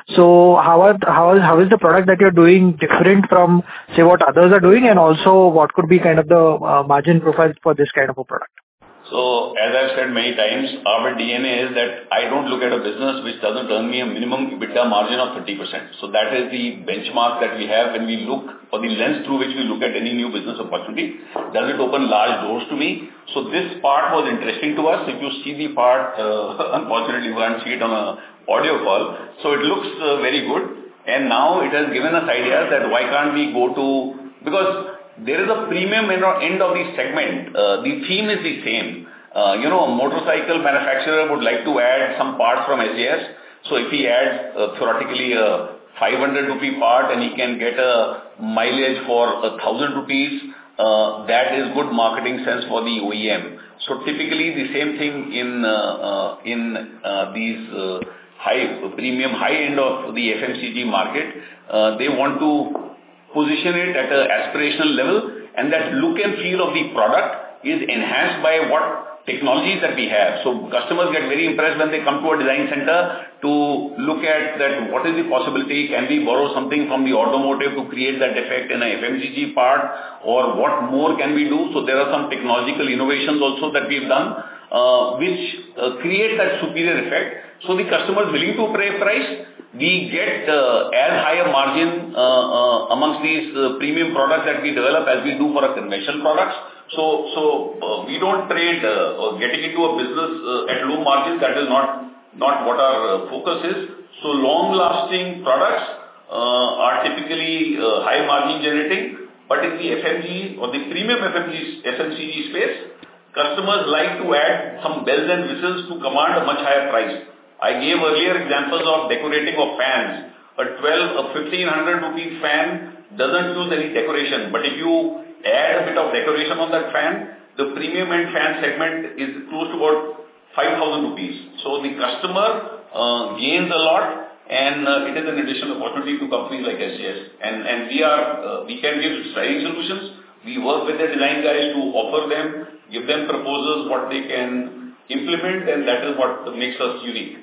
So how are how is how is the product that you're doing different from, say, what others are doing, and also what could be kind of the uh, margin profile for this kind of a product? So, as I've said many times, our D N A is that I don't look at a business which doesn't earn me a minimum EBITDA margin of thirty percent. So that is the benchmark that we have when we look, or the lens through which we look at any new business opportunity. Does it open large doors to me? So this part was interesting to us. If you see the part, uh, unfortunately you can't see it on a audio call. So it looks uh, very good. And now it has given us ideas that why can't we go to, because there is a premium end of the segment. Uh, the theme is the same. Uh, you know, a motorcycle manufacturer would like to add some parts from S G S. So if he adds uh, theoretically a five hundred rupee part and he can get a mileage for a thousand rupees, uh, that is good marketing sense for the O E M. So typically the same thing in uh, uh, in uh, these uh, high premium high end of the F M C G market. Uh, they want to position it at an aspirational level, and that look and feel of the product is enhanced by what technologies that we have. So customers get very impressed when they come to a design center to look at that what is the possibility, can we borrow something from the automotive to create that effect in a F M C G part, or what more can we do? So there are some technological innovations also that we've done, uh, which uh, create that superior effect. So the customer is willing to pay price. We get uh, as high a margin uh, uh, amongst these uh, premium products that we develop as we do for a conventional products. So, so uh, we don't trade uh, or getting into a business uh, at low margins. That is not not what our uh, focus is. So, long-lasting products uh, are typically uh, high margin generating, but in the F M G or the premium F M G F M C G space, customers like to add some bells and whistles to command a much higher price. I gave earlier examples of decorating of fans. A twelve, a fifteen hundred rupee fan doesn't use any decoration, but if you add a bit of decoration on that fan, the premium end fan segment is close to about five thousand rupees. So the customer uh, gains a lot, and uh, it is an additional opportunity to companies like S G S. And, and we are, uh, we can give styling solutions. We work with the design guys to offer them, give them proposals, what they can implement, and that is what makes us unique.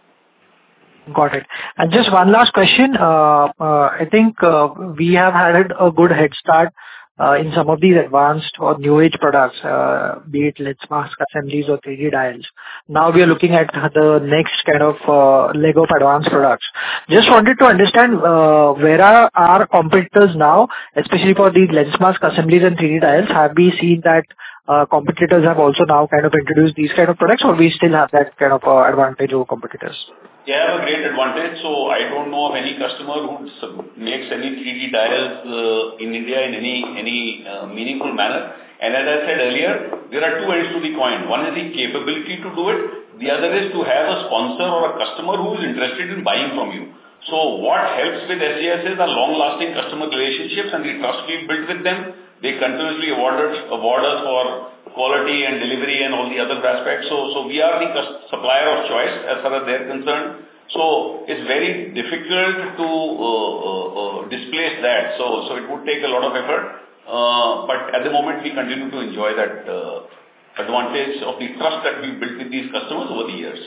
Got it. And just one last question. Uh, uh, I think uh, we have had a good head start uh, in some of these advanced or new age products, uh, be it lens mask assemblies or three D dials. Now we are looking at the next kind of uh, leg of advanced products. Just wanted to understand uh, where are our competitors now, especially for these lens mask assemblies and three D dials. Have we seen that uh, competitors have also now kind of introduced these kind of products, or we still have that kind of uh, advantage over competitors? They have a great advantage. So I don't know of any customer who makes any three D dials uh, in India in any any uh, meaningful manner. And as I said earlier, there are two ends to the coin. One is the capability to do it. The other is to have a sponsor or a customer who is interested in buying from you. So what helps with S G S is our long-lasting customer relationships and the trust we built with them. They continuously award us, award us for quality and delivery and all the other aspects. So, so we are the supplier of choice as far as they're concerned. So it's very difficult to uh, uh, uh, displace that. So, so it would take a lot of effort. Uh, but at the moment, we continue to enjoy that uh, advantage of the trust that we built with these customers over the years.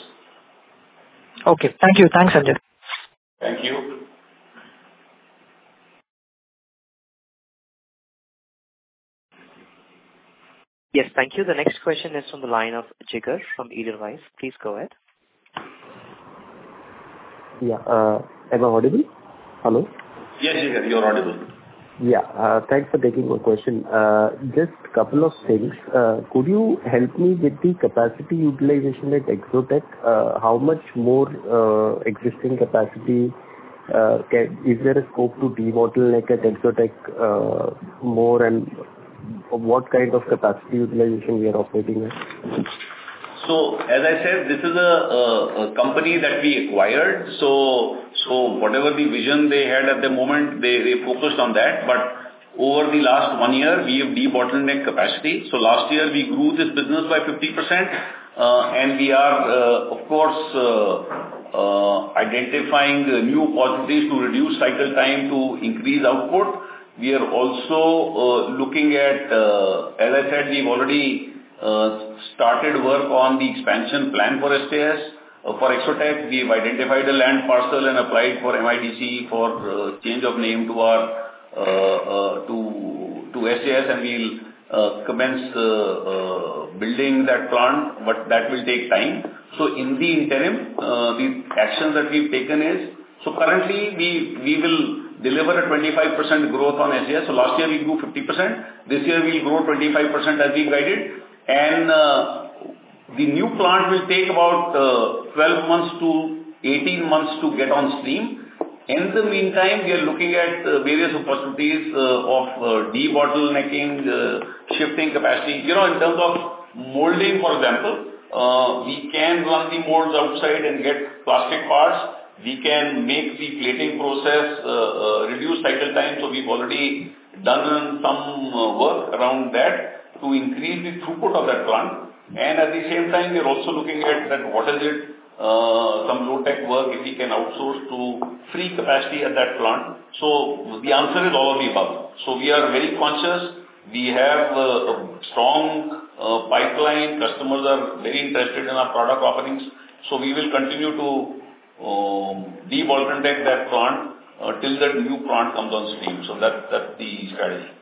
Okay. Thank you. Thanks, Sanjay. Thank you. Yes, thank you. The next question is from the line of Jigar from Edelweiss. Please go ahead. Yeah. Uh, am I audible? Hello? Yes, Jigar, you're audible. Yeah. Uh, thanks for taking my question. Uh, just a couple of things. Uh, could you help me with the capacity utilization at Exotec? Uh, how much more uh, existing capacity uh, can, is there a scope to debottleneck at Exotec uh, more, and what kind of capacity utilization we are operating at? So, as I said, this is a, a, a company that we acquired. So, so whatever the vision they had at the moment, they, they focused on that. But over the last one year, we have debottlenecked capacity. So last year we grew this business by fifty percent, uh, and we are, uh, of course, uh, uh, identifying uh, new opportunities to reduce cycle time to increase output. We are also uh, looking at, uh, as I said, we've already Uh, started work on the expansion plan for S T S. Uh, for Exotec, we've identified a land parcel and applied for M I D C for uh, change of name to our uh, uh, to to S T S, and we'll uh, commence uh, uh, building that plant, but that will take time. So in the interim, uh, the actions that we've taken is, so currently we we will deliver a twenty-five percent growth on S T S. So last year we grew fifty percent. This year we'll grow twenty-five percent as we guided. And uh, the new plant will take about uh, twelve months to eighteen months to get on stream. In the meantime, we are looking at uh, various opportunities uh, of uh, debottlenecking, uh, shifting capacity. You know, in terms of molding, for example, uh, we can run the molds outside and get plastic parts. We can make the plating process, uh, uh, reduce cycle time. So we've already done some uh, work around that to increase the throughput of that plant. And at the same time, we are also looking at that what is it, uh, some low-tech work if we can outsource to free capacity at that plant. So the answer is all of the above. So we are very conscious. We have uh, a strong uh, pipeline. Customers are very interested in our product offerings. So we will continue to um, debottleneck that plant uh, till that new plant comes on stream. So that, that's the strategy.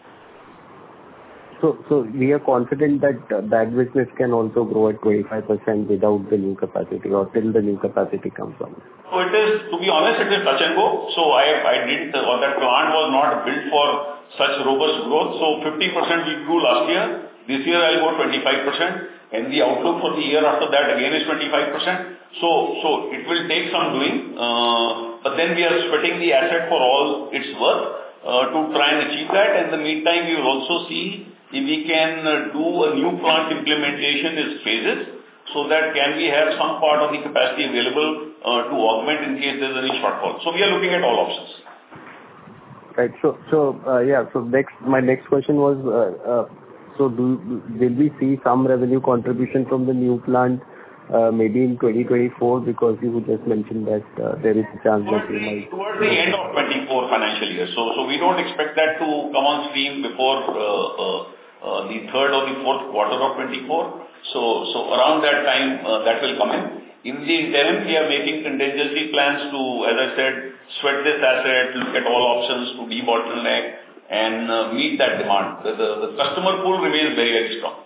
So, so we are confident that uh, that business can also grow at twenty-five percent without the new capacity, or till the new capacity comes on. So it is, to be honest, it is touch and go. So I, I didn't, or that plant was not built for such robust growth. So fifty percent we grew last year. This year I'll go twenty-five percent. And the outlook for the year after that again is twenty-five percent. So, so it will take some doing. Uh, but then we are sweating the asset for all its worth uh, to try and achieve that. And in the meantime, we will also see if we can uh, do a new plant implementation in phases, so that can we have some part of the capacity available uh, to augment in case there is any shortfall. So we are looking at all options. Right. So, so uh, yeah. So next, my next question was, uh, uh, so do will we see some revenue contribution from the new plant uh, maybe in twenty twenty-four, because you just mentioned that uh, there is a chance towards that we the, might towards the end of twenty-four financial year. So, so we don't expect that to come on stream before uh, uh, uh, the third or the fourth quarter of twenty-four. So, so around that time uh, that will come in. In the interim, we are making contingency plans to, as I said, sweat this asset, look at all options to debottleneck and uh, meet that demand. The, the, the customer pool remains very, very strong.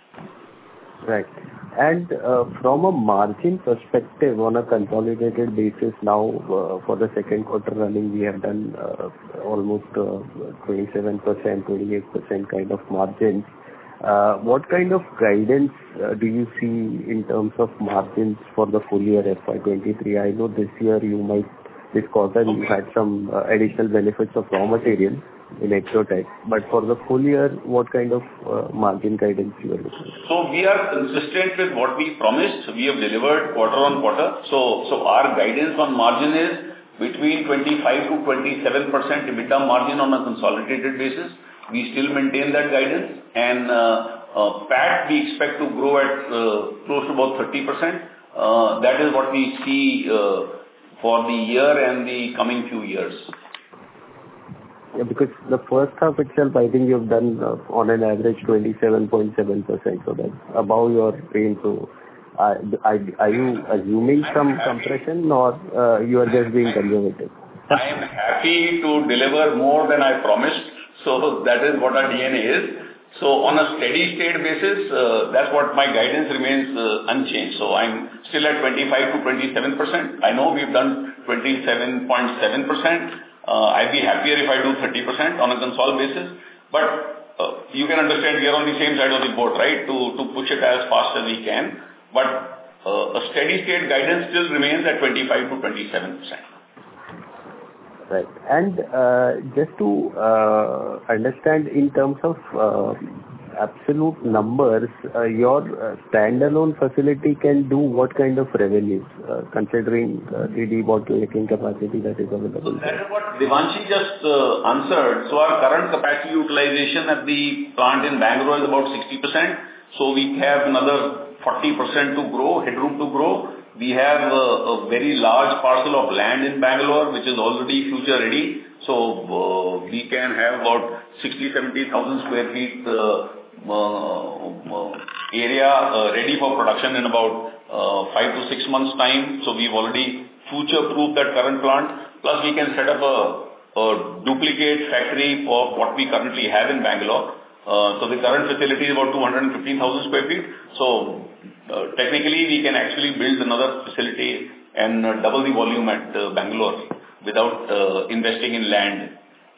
Right. And uh, from a margin perspective, on a consolidated basis now, uh, for the second quarter running, we have done uh, almost uh, twenty-seven percent, twenty-eight percent kind of margins. Uh, what kind of guidance uh, do you see in terms of margins for the full year F Y twenty-three? I know this year you might, this quarter you had some uh, additional benefits of raw material in Exotec, but for the full year, what kind of uh, margin guidance you are looking at? So we are consistent with what we promised. We have delivered quarter on quarter. So, so our guidance on margin is between twenty-five to twenty-seven percent EBITDA margin on a consolidated basis. We still maintain that guidance, and uh, uh, P A T we expect to grow at uh, close to about thirty percent. Uh, that is what we see uh, for the year and the coming few years. Yeah, because the first half itself, I think you've done uh, on an average twenty-seven point seven percent, so that's above your range. So, uh, are, are you assuming some compression, or uh, you are just being conservative? I am happy to deliver more than I promised. So that is what our D N A is. So on a steady state basis, uh, that's what my guidance remains uh, unchanged. So I'm still at twenty-five to twenty-seven percent. I know we've done twenty-seven point seven percent. Uh, I'd be happier if I do thirty percent on a console basis. But uh, you can understand we are on the same side of the boat, right, to, to push it as fast as we can. But uh, a steady state guidance still remains at twenty-five to twenty-seven percent. Right. And uh, just to uh, understand in terms of uh, absolute numbers, uh, your uh, standalone facility can do what kind of revenues, uh, considering uh, the debottlenecking capacity that is available? So that is what Devanshi just uh, answered. So our current capacity utilization at the plant in Bangalore is about sixty percent. So we have another forty percent to grow, headroom to grow. We have a, a very large parcel of land in Bangalore, which is already future ready. So uh, we can have about sixty, seventy thousand square feet uh, uh, area uh, ready for production in about uh, five to six months time. So we've already future-proofed that current plant. Plus we can set up a, a duplicate factory for what we currently have in Bangalore. Uh, so the current facility is about two hundred fifteen thousand square feet. So uh, technically we can actually build another facility and uh, double the volume at uh, Bangalore without uh, investing in land.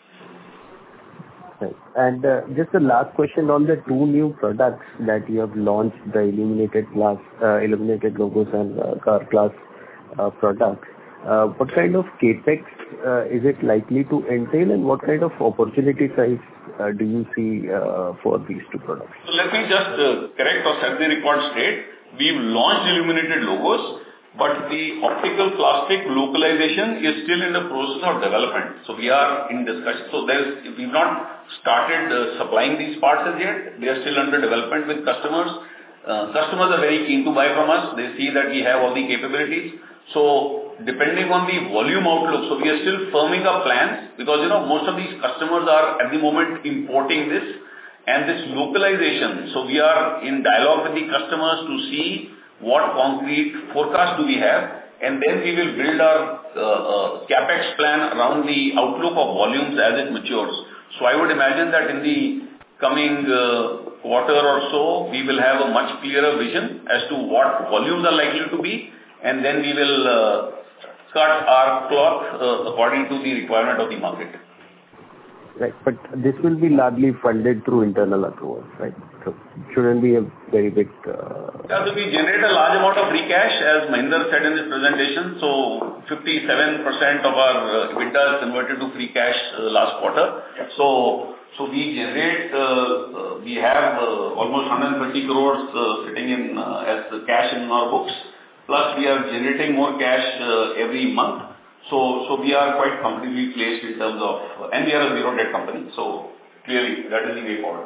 Right. And uh, just the last question on the two new products that you have launched, the illuminated glass, uh, illuminated logos and uh, car glass uh, products. Uh, what kind of capex uh, is it likely to entail, and what kind of opportunity size uh, do you see uh, for these two products? So let me just uh, correct or set the record straight. We've launched illuminated logos, but the optical plastic localization is still in the process of development. So we are in discussion. So there's, we've not started uh, supplying these parts as yet. They are still under development with customers. Uh, customers are very keen to buy from us. They see that we have all the capabilities. So depending on the volume outlook, so we are still firming up plans because, you know, most of these customers are at the moment importing this and this localization. So we are in dialogue with the customers to see what concrete forecast do we have, and then we will build our uh, uh, capex plan around the outlook of volumes as it matures. So I would imagine that in the coming uh, quarter or so, we will have a much clearer vision as to what volumes are likely to be, and then we will uh, cut our cloth uh, according to the requirement of the market. Right, but this will be largely funded through internal accruals, right? So shouldn't be a very big... Uh... Yeah, so we generate a large amount of free cash, as Mahinder said in his presentation. So fifty-seven percent of our uh, EBITDA is converted to free cash uh, last quarter. Yeah. So so we generate, uh, uh, we have uh, almost one hundred thirty crores uh, sitting in uh, as cash in our books. Plus we are generating more cash uh, every month. So, so we are quite comfortably placed in terms of, and we are a zero debt company. So clearly that is the way forward.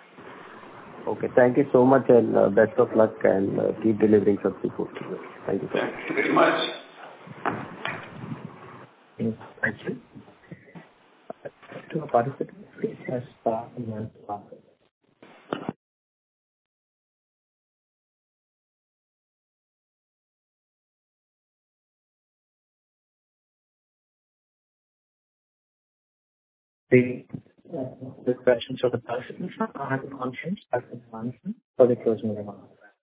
Okay, thank you so much, and uh, best of luck, and uh, keep delivering successful results. Thank you so much. Thank you very much. Thank you. To a participant, please press star and one to ask. The the questions of the participants are have the conference as the management for the closing remarks.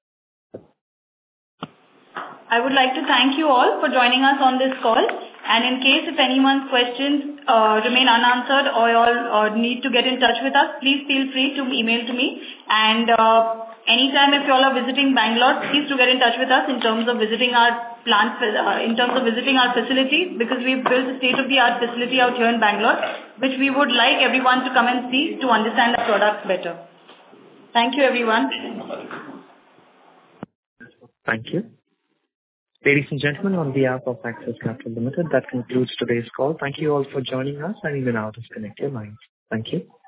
I would like to thank you all for joining us on this call. And in case if anyone's questions uh, remain unanswered or you all uh, need to get in touch with us, please feel free to email to me. And uh, anytime if you all are visiting Bangalore, please do get in touch with us in terms of visiting our plant, uh, in terms of visiting our facilities, because we've built a state-of-the-art facility out here in Bangalore, which we would like everyone to come and see to understand our products better. Thank you, everyone. Thank you. Ladies and gentlemen, on behalf of Axis Capital Limited, that concludes today's call. Thank you all for joining us, and you may now disconnect your lines. Thank you.